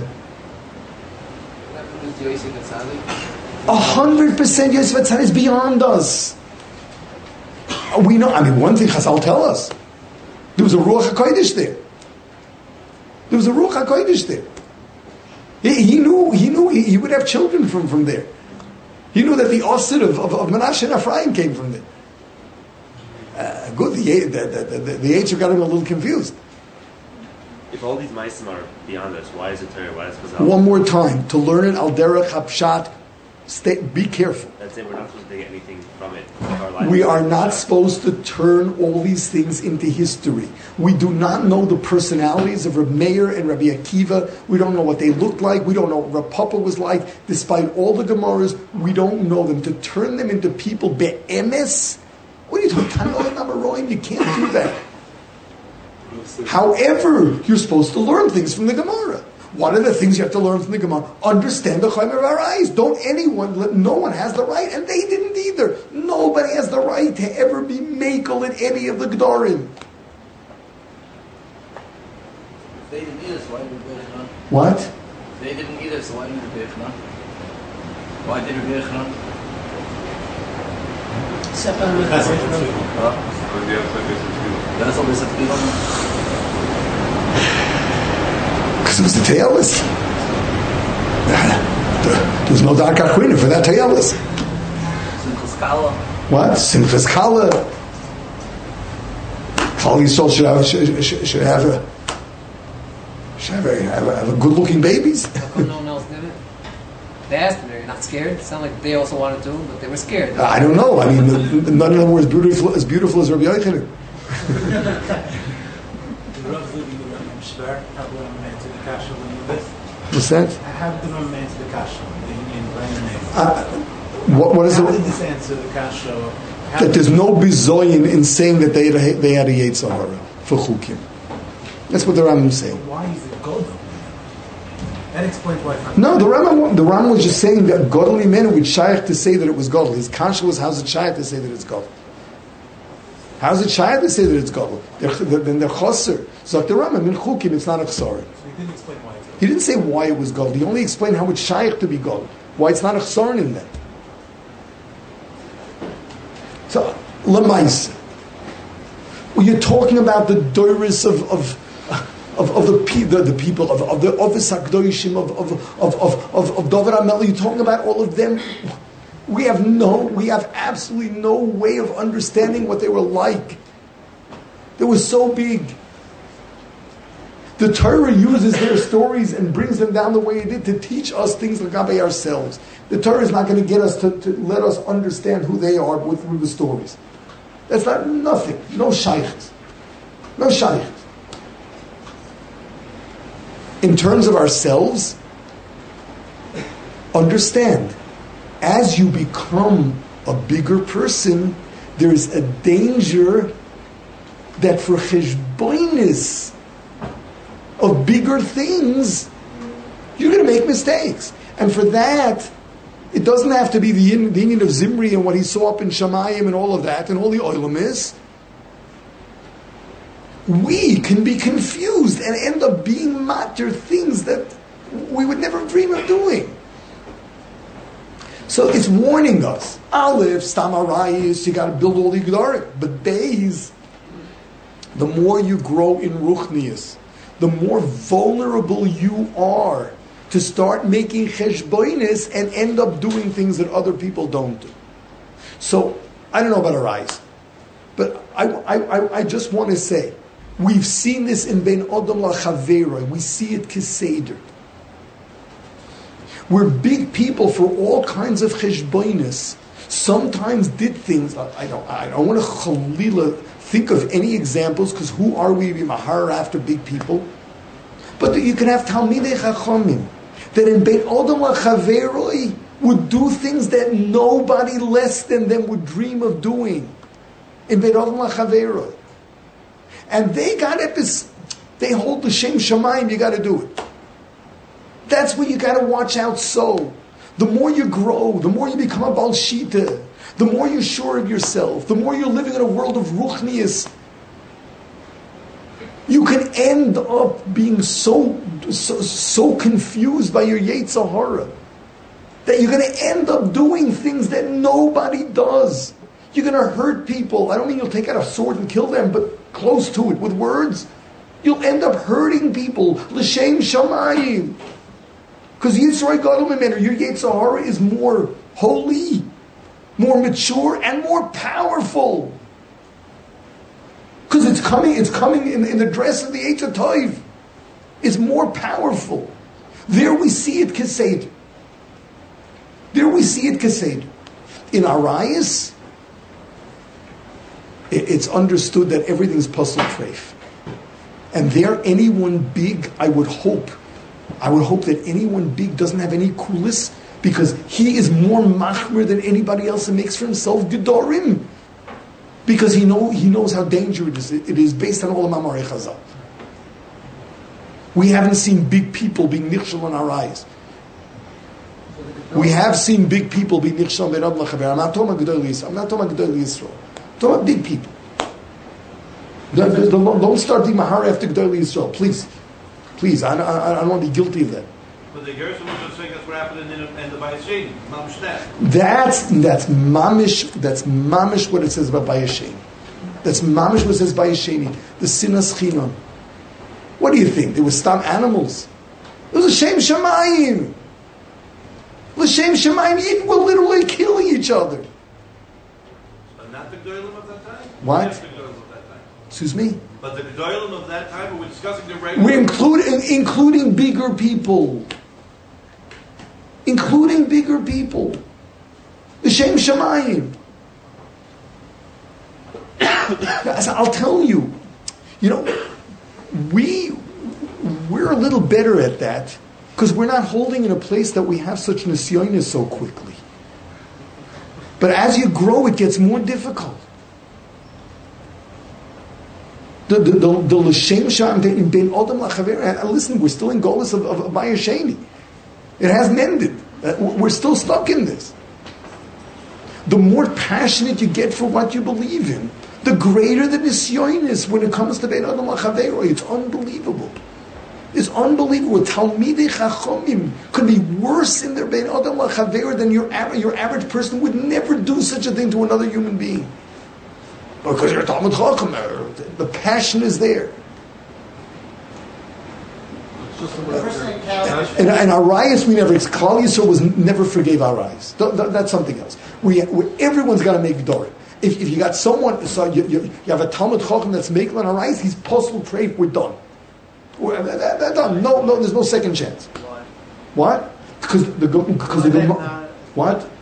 100% Yosef Atzadik is beyond us. We know. I mean, one thing Chazal tell us: there was a Ruach HaKodesh there. He knew he would have children from there. He knew that the Osid of Menashe and Ephraim came from there. Good. The age got him a little confused. If all these ma'asim are beyond us, why is it Torah? Why is Chazal? One more time to learn it. Al derech hapshat. Be careful. That's it. We're not supposed to take anything from it. Our life We are not supposed to turn all these things into history. We do not know the personalities of Reb Meir and Rabbi Akiva. We don't know what they looked like. We don't know what Reb Papa was like. Despite all the Gemaras, we don't know them. To turn them into people be'emes? What are you talking about? You can't do that. However, you're supposed to learn things from the Gemara. One of the things you have to learn from the Gemara, understand the Chayim of our eyes. No one has the right, and they didn't either. Nobody has the right to ever be makel at any of the Gedorim. If they didn't either, so why did we be Echnan? What? If they didn't either, so why did we be Echnan? Why did we be Echnan? That's all they said to be on. Because it was the Te'elis. There was no Dark Akwina for that Te'elis. Simchas Kala. What? Simchas Kala. Klal Yisrael should have a good-looking babies. How come no one else did it? They asked them, "You're not scared?" It sounded like they also wanted to, but they were scared. I don't know. I mean, none of them were as beautiful as Rabbi Yochanan. What's that? I have the Rambam to the Kasha in What is How it? did this answer the kasha? That there's no bizoyin in saying that they had a Yetzer Hara for chukim. That's what the Rambam is saying. Why is it God though? That explains why. No, the Rambam was just saying that godly men would shaykh to say that it was godly. His kasha was, how's it shaykh to say that it's godly? How's it shaykh to say that it's godly? Then they're chosser. So like the Rambam in chukim, it's not a chsar. So he didn't explain why. He didn't say why it was godly. He only explained how it's shaykh to be godly. Why it's not a chsar in them. So, Lamaisa. Well, you're talking about the doris of the people of the Sakdoishim of David HaMelech. You're talking about all of them. We have absolutely no way of understanding what they were like. They were so big. The Torah uses their stories and brings them down the way it did to teach us things like about ourselves. The Torah is not going to get us to let us understand who they are through the stories. That's not nothing. No shaykhs. No shaykhs. In terms of ourselves, understand, as you become a bigger person, there is a danger that for cheshbonis of bigger things, you're going to make mistakes. And for that, it doesn't have to be the union of Zimri and what he saw up in Shamayim and all of that, and all the oilam is. We can be confused and end up being matter things that we would never dream of doing. So it's warning us. Aleph, Stam Arayis, you got to build all the Gedarim. But Beis, the more you grow in Ruchnius, the more vulnerable you are to start making cheshbonis and end up doing things that other people don't do. So, I don't know about Arayis, but I just want to say, we've seen this in Ben Odom LaChaveroi. We see it Keseder. We're big people for all kinds of cheshbonis. Sometimes did things. I don't want to chalila think of any examples, because who are we to be mahar after big people? But you can have Talmidei Chachamim that in Beit Odom LaChaveroi would do things that nobody less than them would dream of doing in Beit Odom LaChaveroi. And they got it. They hold the Shem Shamayim. You got to do it. That's what you got to watch out. So, the more you grow, the more you become a Baal Shita, the more you're sure of yourself, the more you're living in a world of Ruchnius, you can end up being so confused by your Yetzer Hara that you're going to end up doing things that nobody does. You're going to hurt people. I don't mean you'll take out a sword and kill them, but close to it with words. You'll end up hurting people. L'shem Shamayim. Because Yitzray Gadol Mimenu, your Yetzer Hara is more holy, more mature, and more powerful. Because it's coming in the dress of the Eitz HaTov. It's more powerful. There we see it Keseder. In Arayis, it's understood that everything's puzzle treif. And there, anyone big, I would hope that anyone big doesn't have any kulis, because he is more machmer than anybody else and makes for himself gedorim. Because he knows how dangerous it is based on all the Mamarei Chazal. We haven't seen big people being nichshel in our eyes. We have seen big people being nichshel in Odom LaChaveroi. I'm not talking about Gedolei Yisrael. I'm not talking about Gedolei Yisrael. I'm talking about big people. Don't start the mahar after Gedolei Yisrael, please. Please, I don't want to be guilty of that. But the Gershom was just saying that's what happened in the Bayesheni. Mamish that. That's mamish what it says about Bayesheni. That's mamish what it says Bayesheni. The sinas chinam. What do you think? They were stam animals. It was a shem shamayim. L'shem shamayim, Yidden will literally kill each other. But not the Gedolim of that time? What? Yes, the Gedolim of that time. Excuse me? But the Gedolim of that time, we're discussing the regular... We're including bigger people. Including bigger people. The Shem Shamayim. I'll tell you, we're a little better at that because we're not holding in a place that we have such nisyonis so quickly. But as you grow, it gets more difficult. The l'shem sham in bein adam lachaver. Listen, we're still in Golus of Maya Sheni. It hasn't ended. We're still stuck in this. The more passionate you get for what you believe in, the greater the nisyon is when it comes to bein adam lachaver. It's unbelievable. It's unbelievable. Talmidei Chachamim could be worse in their bein adam lachaver than your average person would never do such a thing to another human being. Because you're a Talmud Chacham, the passion is there. In Arayas, we never. Klal Yisrael never forgave Arayas. That's something else. Everyone's got to make Dorim. If you got someone, so you have a Talmud Chacham that's making an Arayas, he's postal treif. We're done. We're done. No, there's no second chance. Why? Because what?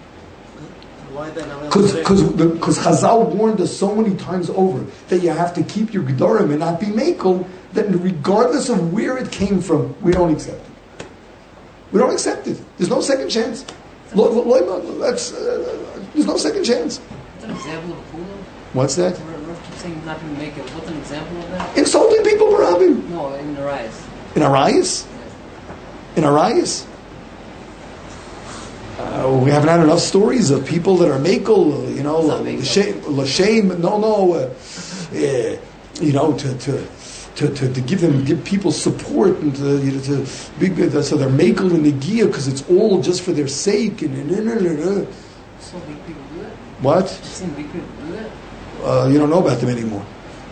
Because Chazal warned us so many times over that you have to keep your Gedorim and not be Mekel, that regardless of where it came from, we don't accept it. We don't accept it. There's no second chance. There's no second chance. What's an example of a Kula? What's that? We're saying not to be Mekel. What's an example of that? Insulting people, Rabbim. No, in Arayas. In Arayas? In Arayas? We haven't had enough stories of people that are makel, l'shem, to give people support and to be good, so they're makel and negia because it's all just for their sake and. So big people do that. What? You've seen big people do that. You don't know about them anymore.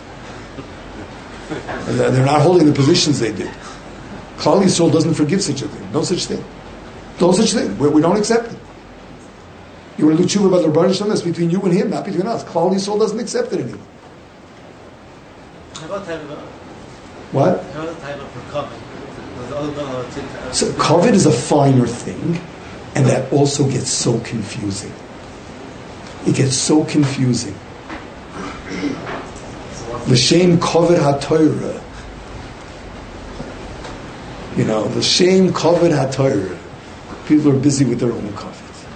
They're not holding the positions they did. Klal Yisrael doesn't forgive such a thing. No such thing. No such thing. We don't accept it. You want to do tshuva about the Rebbeinu Shalom? That's between you and him, not between us. Klal Yisrael doesn't accept it anymore. How about Taiva? What? How about Taiva for COVID? So COVID is a finer thing, and that also gets so confusing. It gets so confusing. L'shem COVID HaTorah. L'shem COVID HaTorah. People are busy with their own COVID.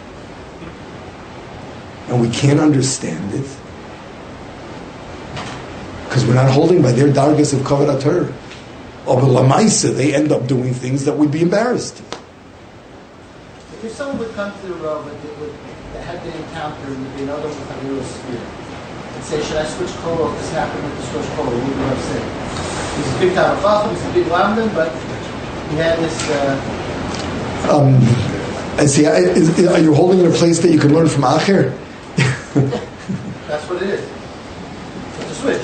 And we can't understand it because we're not holding by their dargas of Kavod HaTorah. Or Lamaisa, they end up doing things that would be embarrassed. If someone would come to the Rav that had been encountered in another Chaviru sphere and say, should I switch kol? This happened with the switch kol. What would Rav say? He's a big Talmud Chacham, he's a big Lamdan, but he had this. I see. Are you holding in a place that you can learn from Acher? That's what it is. It's a switch.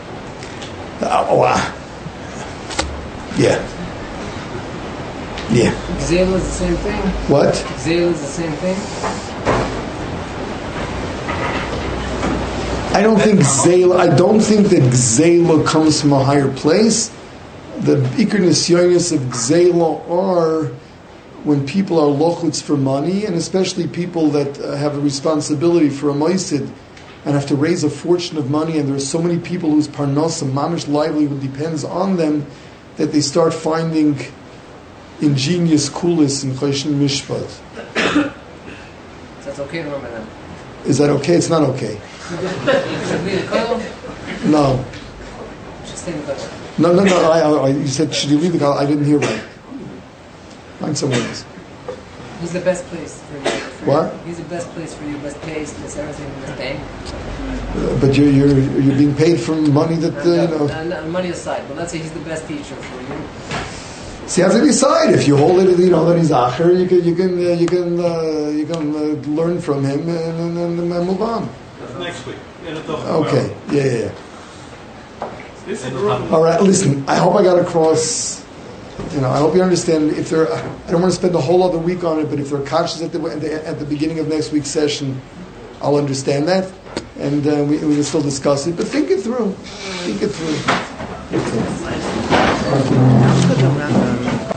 Yeah. Gzeila is the same thing. What? Gzeila is the same thing. I don't think that Gzeila comes from a higher place. The Iker Nisyonis of Gzeila are when people are lochutz for money, and especially people that have a responsibility for a maisid and have to raise a fortune of money, and there are so many people whose parnos and mamish livelihood depends on them, that they start finding ingenious kulis in Choshen Mishpat. So that's okay to remember that. Is that okay? It's not okay. Should we the koil? No. Should stay in the koil. No. You said, should you leave the koil? I didn't hear right. Find somewhere else. He's the best place for you. What? He's the best place for you, best pace, best everything, best paying. But you're being paid from money that money aside, but let's say he's the best teacher for you. So you have to decide. If you hold it, that he's acher, you can learn from him and move on. Next week. Okay. Yeah. All right. Listen. I hope I got across. I hope you understand. I don't want to spend the whole other week on it, but if there are conscious at the beginning of next week's session, I'll understand that, and we can still discuss it. But think it through. Okay.